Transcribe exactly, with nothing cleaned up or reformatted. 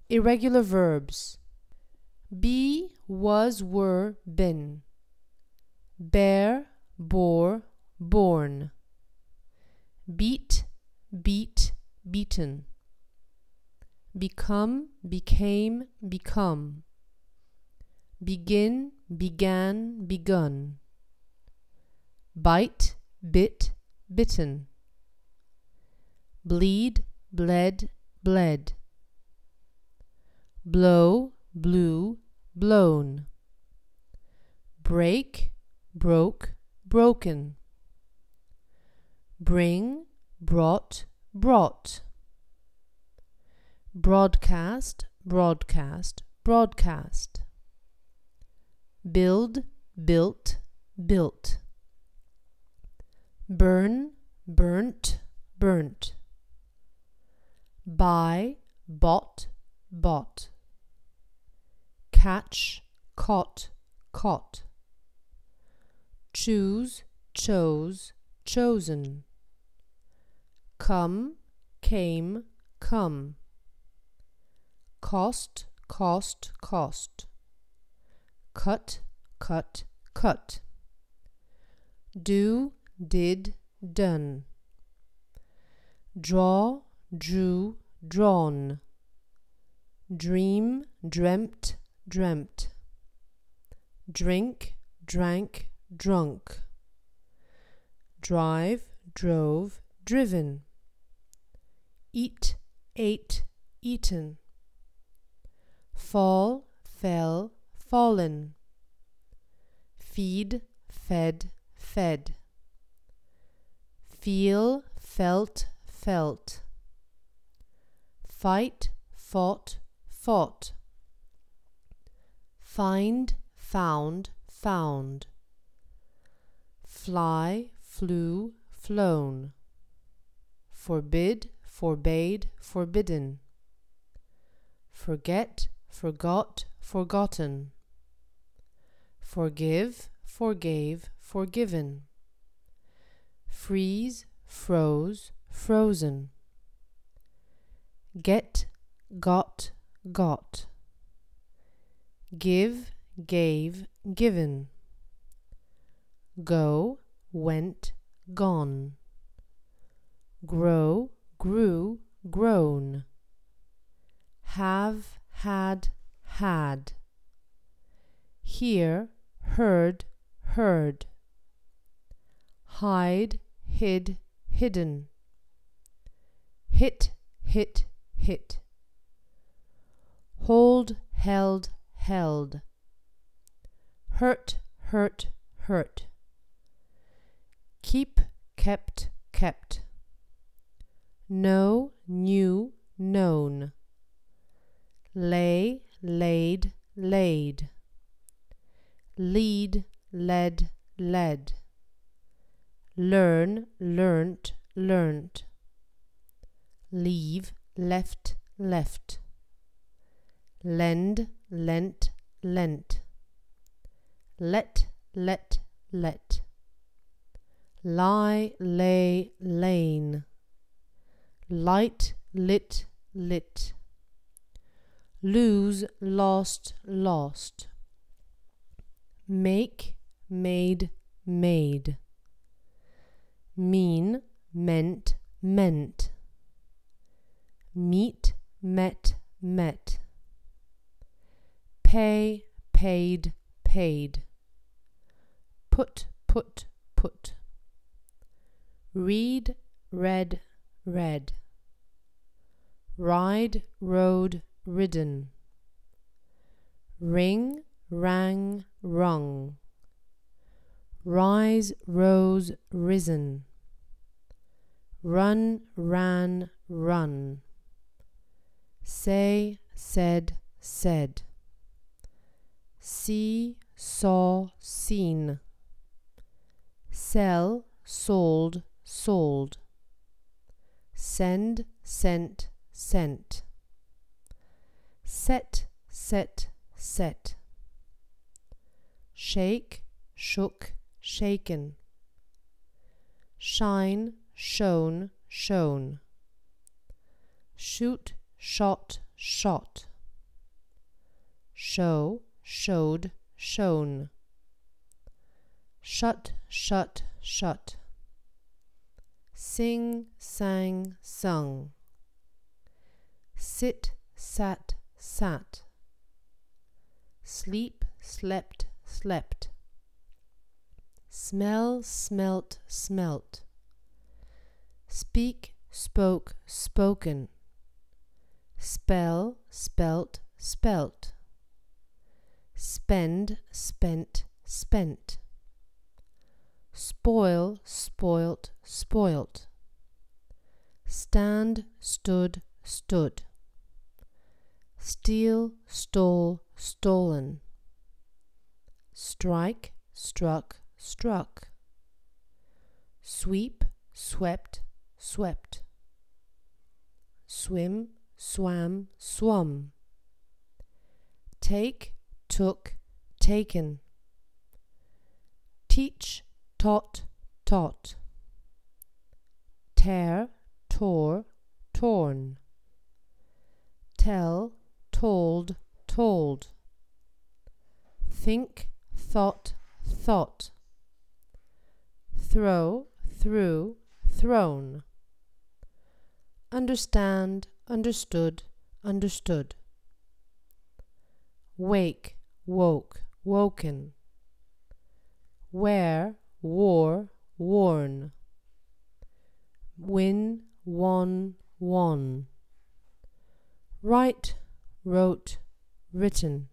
Irregular verbs. Be, was, were, been. Bear, bore, born. Beat, beat, beaten. Become, became, become. Begin, began, begun. Bite, bit, bitten. Bleed, bled, bled. Blow, blew, blown. Break, broke, broken. Bring, brought, brought. Broadcast, broadcast, broadcast. Build, built, built. Burn, burnt, burnt. Buy, bought, bought. Catch, caught, caught. Choose, chose, chosen. Come, came, come. Cost, cost, cost. Cut, cut, cut. Do, did, done. Draw, drew, drawn. Dream, dreamt, dreamt. Drink, drank, drunk. Drive, drove, driven. Eat, ate, eaten. Fall, fell, fallen. Feed, fed, fed. Feel, felt, felt. Fight, fought, fought. Find, found, found. Fly, flew, flown. Forbid, forbade, forbidden. Forget, forgot, forgotten. Forgive, forgave, forgiven. Freeze, froze, frozen. Get, got, got. Give, gave, given. Go, went, gone. Grow, grew, grown. Have, had, had. Hear, heard, heard. Hide, hid, hidden. Hit, hit, hit. Hold, held, held. Hurt, hurt, hurt. Keep, kept, kept. Know, knew, known. Lay, laid, laid. Lead, led, led. Learn, learnt, learnt. Leave, left, left. Lend, lent, lent. Let, let, let. Lie, lay, lain. Light, lit, lit. Lose, lost, lost. Make, made, made. Mean, meant, meant. Meet, met, met. Pay, paid, paid. Put, put, put. Read, read, read. Ride, rode, ridden. Ring, rang, rung. Rise, rose, risen. Run, ran, run. Say, said, said. See, saw, seen. Sell, sold, sold. Send, sent, sent. Set, set, set. Shake, shook, shaken. Shine, shone, shown. Shoot, shot, shot. show, showed, shown. Shut, shut, shut. Sing, sang, sung. Sit, sat, sat. Sleep, slept, slept. Smell, smelt, smelt. Speak, spoke, spoken. Spell, spelt, spelt. Spend, spent, spent. Spoil, spoilt, spoilt. Stand, stood, stood. Steal, stole, stolen. Strike, struck, struck. Sweep, swept, swept. Swim, swam, swum. Take, took, taken. Teach, taught, taught. Tear, tore, torn. Tell, told, told. Think, thought, thought. Throw, threw, thrown. Understand, understood, understood. Wake, woke, woken. Wear, wore, worn. Win, won, won. Write, wrote, written.